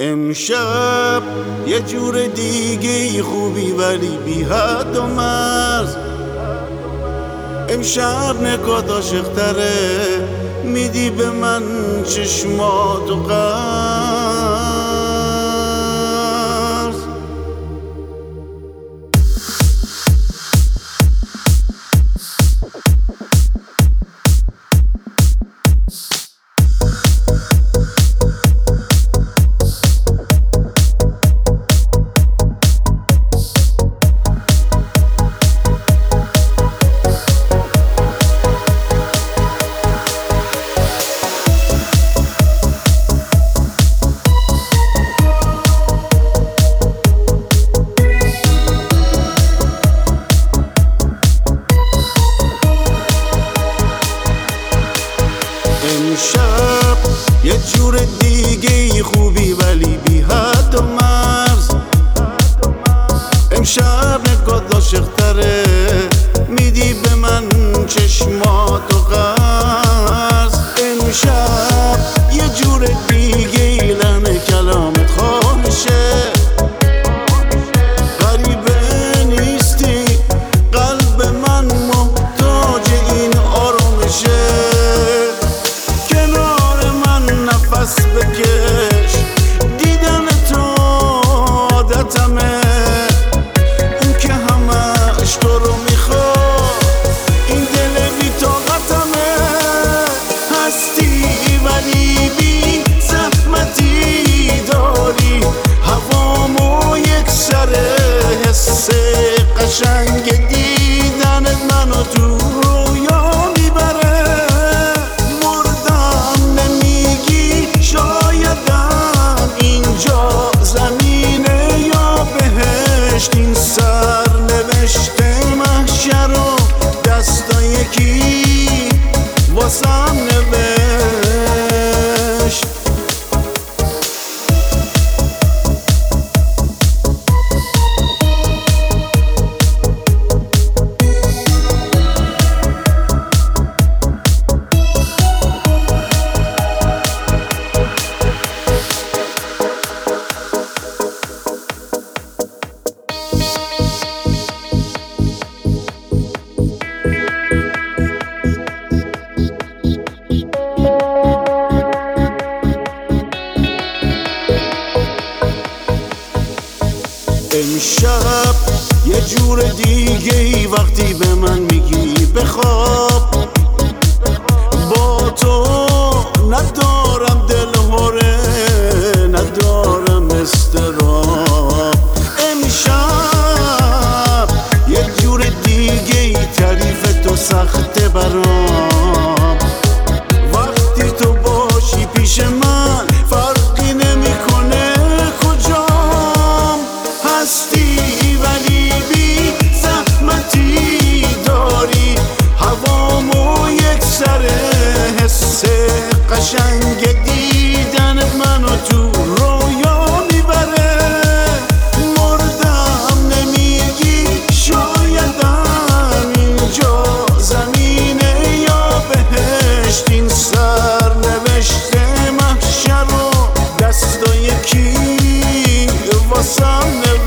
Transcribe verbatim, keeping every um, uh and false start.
امشب یه جور دیگه خوبی ولی بی حد و مرز. امشب نگات عاشق‌تره، میدی به من چشمات و قرض. امشب یه جور دیگه خوبی ولی بی حد و مرز. امشب نگات عاشق‌تره، میدی به من چشمات و قرض. امشب یه جور دیگه لحن کلامت خامشه، غریبه نیستی قلب من محتاج این آرامشه. نفس بکش، دیدن تو عادتمه، اون که همش تو رو میخواد، این دل بی طاقتمه. هستی ولی بی زحمتی داری، هوامو یک سره، حس قشنگ دیدنت منو تو رویا میبره. این سر نوشته محشر و دستا یکی واسم نوشت. امشب یه جور دیگه ای وقتی به من میگی بخواب، با تو ندارم دل هره، ندارم اضطراب. امشب یه جور دیگه ای تعریف تو سخته برام، وقتی تو باشی پیش من فرقی نمیکنه کجام. هستی ولی بی زحمتی داری، هوامو یک سره، حس قشنگ دیدنت منو تو رویا میبره. مردم نمیگی شایدم اینجا زمینه یا بهشت، این سر نوشته محشر و دستا یکی واسم نوشت.